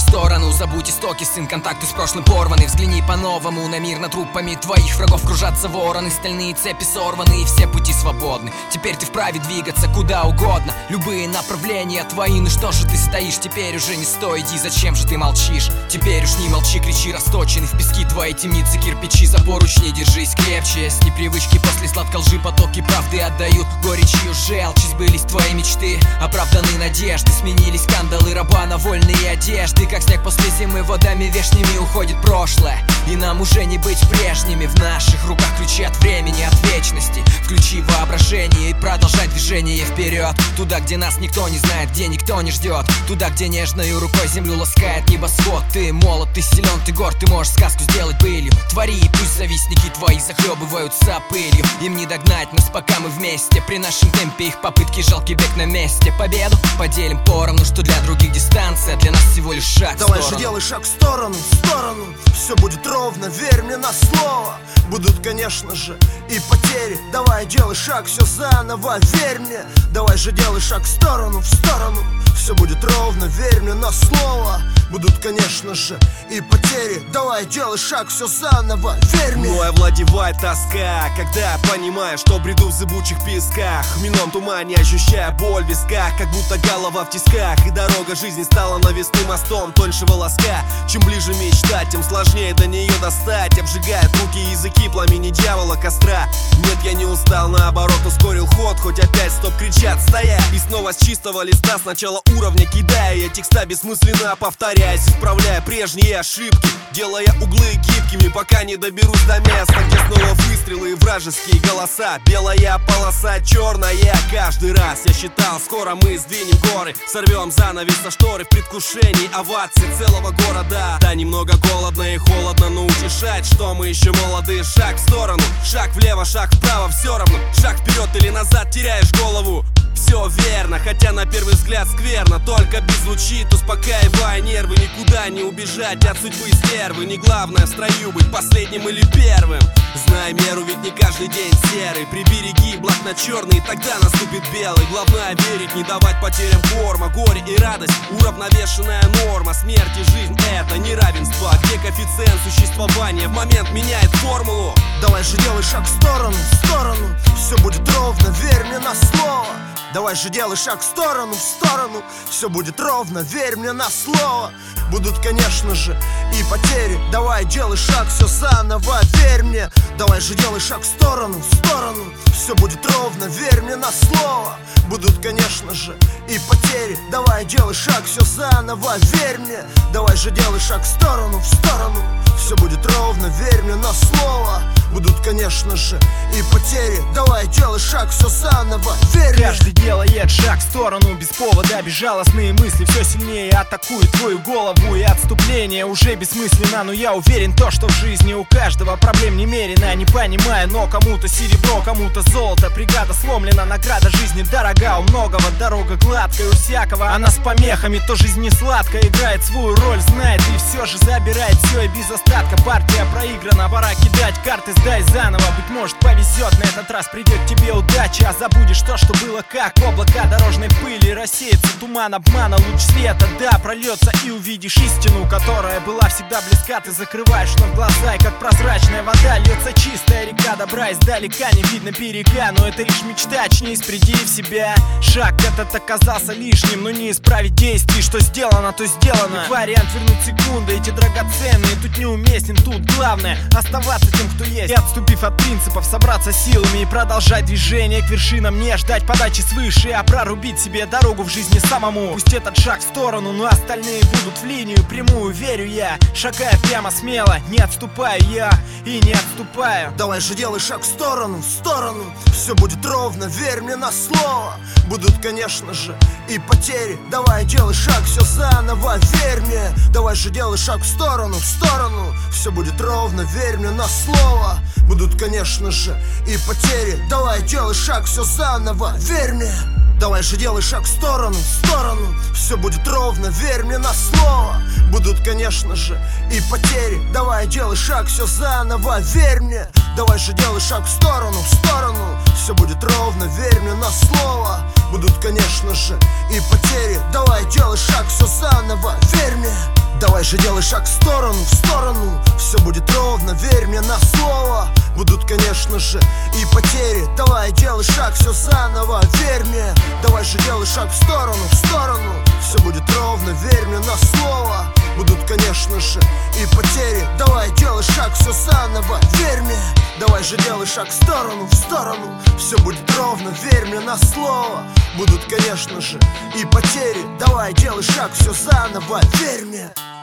сторону. Забудь истоки, сын, контакты с прошлым порваны. Взгляни по-новому на мир, над трупами твоих врагов кружатся вороны. Стальные цепи сорваны и все пути свободны. Теперь ты вправе двигаться куда угодно. Любые направления твои, ну что же ты стоишь? Теперь уже не стой, иди, зачем же ты молчишь? Теперь уж не молчи, кричи, расточены в пески твои темницы, кирпичи. За поручни держись крепче, с непривычки после сладкой лжи потоки правды отдают горечью желчь. Сбылись твои мечты, оправданы надежды, сменились кандалы раба на вольные одежды. Как снег после зимы водами вешними уходит прошлое, и нам уже не быть прежними. В наших руках ключи от времени, от вечности. Включи воображение и продолжай движение вперед. Туда, где нас никто не знает, где никто не ждет. Туда, где нежной рукой землю ласкает небосвод. Ты молод, ты силен, ты горд, ты можешь сказку сделать былью. Твори, и пусть завистники твои захлебываются пылью. Им не догнать нас, пока мы вместе. При нашем темпе их попытки жалкий бег на месте. Победу поделим поровну, что для других дистанция, для нас всего лишь шаг в сторону. Давай же делай шаг в сторону, все будет ровно, верь мне на слово. Будут, конечно же, и потери. Давай делай шаг, все заново, верь мне. Давай же делай шаг в сторону, все будет ровно, верь мне на слово. Будут, конечно же, и потери. Давай делай шаг, все заново, верь мне. Мной овладевает тоска, когда понимаю, что бреду в зыбучих песках. В минном тумане ощущая боль в висках, как будто голова в тисках. И дорога жизни стала навесным мостом тоньше волоска. Чем ближе мечта, тем сложнее до нее достать. Обжигает руки и языки пламени дьявола костра. Нет, я не устал, наоборот ускорил ход. Хоть опять стоп кричат, стоять. И снова с чистого листа, с начала уровня кидая я текста бессмысленно повторяясь, исправляя прежние ошибки, делая углы гибкими, пока не доберусь до места, где снова выстрелы и вражеские голоса. Белая полоса, черная. Каждый раз я считал, скоро мы сдвинем горы, сорвем занавес со шторы в предвкушении овации целого города. Да, немного голодно и холодно, но утешает, что мы еще молоды. Шаг в сторону, шаг влево, шаг вправо, все равно. Шаг вперед или назад, теряешь голову. Все верно, хотя на первый взгляд скверно. Только бит звучит, успокаивая нервы. Никуда не убежать от судьбы стервы. Не главное в строю быть последним или первым. Знай меру, ведь не каждый день серый. Прибереги благ на черный, тогда наступит белый. Главное верить, не давать потерям форма. Горе и радость, уравновешенная норма. Смерть и жизнь — это неравенство, где коэффициент существования в момент меняет формулу. Давай же делай шаг в сторону, все будет ровно, верь мне на слово. Давай же делай шаг в сторону, все будет ровно, верь мне на слово. Будут, конечно же, и потери. Давай делай шаг, все заново, верь мне. Давай же делай шаг в сторону, все будет ровно, верь мне на слово. Будут, конечно же, и потери. Давай делай шаг, все заново, верь мне. Давай же делай шаг в сторону, все будет ровно, верь мне на слово. Будут, конечно же, и потери. Давай делай шаг, все заново, верь мне. Каждый делает шаг в сторону, без повода. Безжалостные мысли все сильнее атакуют твою голову. И отступление уже бессмысленно. Но я уверен, то, что в жизни у каждого проблем немерено. Не понимаю, но кому-то серебро, кому-то золото. Бригада сломлена, награда жизни дорога. У многого дорога гладкая, у всякого она с помехами. То жизнь не сладкая, играет свою роль, знает и все же забирает все и без остатка. Партия проиграна, пора кидать карты, сдай заново. Быть может повезет, на этот раз придет тебе удача. А забудешь то, что было как облака дорожной пыли. Рассеется туман обмана, луч света, да, прольется и увидишь истину, которая была всегда близка. Ты закрываешь вновь глаза, и как прозрачная вода льется чистая река добра. Издалека не видно берега, но это лишь мечта, очнись, приди в себя. Шаг этот оказался лишним, но не исправить действий. Что сделано, то сделано. И вариант вернуть секунды, эти драгоценные. Тут неуместен, тут главное оставаться тем, кто есть. И отступив от принципов, собраться силами и продолжать движение к вершинам. Не ждать подачи свыше, а прорубить себе дорогу в жизни самому. Пусть этот шаг в сторону, но остальные будут в линию прямую, верю я. Шагая прямо смело, не отступаю я и не отступаю. Давай же делай шаг в сторону, все будет ровно, верь мне на слово. Будут, конечно же, и потери. Давай делай шаг, все заново, верь мне. Давай же делай шаг в сторону, все будет ровно, верь мне на слово. Будут, конечно же, и потери. Давай делай шаг, все заново, верь мне. Давай же делай шаг в сторону, все будет ровно, верь мне на слово. Будут, конечно же, и потери. Давай делай шаг, все заново, верь мне. Давай же делай шаг в сторону, все будет ровно, верь мне на слово. Будут, конечно же, и потери. Давай делай шаг, все заново, верь мне. Давай же делай шаг в сторону, все будет ровно, верь мне на слово. Будут, конечно же, и потери. Давай делай шаг, все заново, верь мне. Давай же делай шаг в сторону, все будет ровно, верь мне на слово. Будут, конечно же, и потери. Давай делай шаг, все заново, верь мне. Давай же делай шаг в сторону, все будет ровно, верь мне на слово. Будут, конечно же, и потери. Давай делай шаг, все заново, верь мне.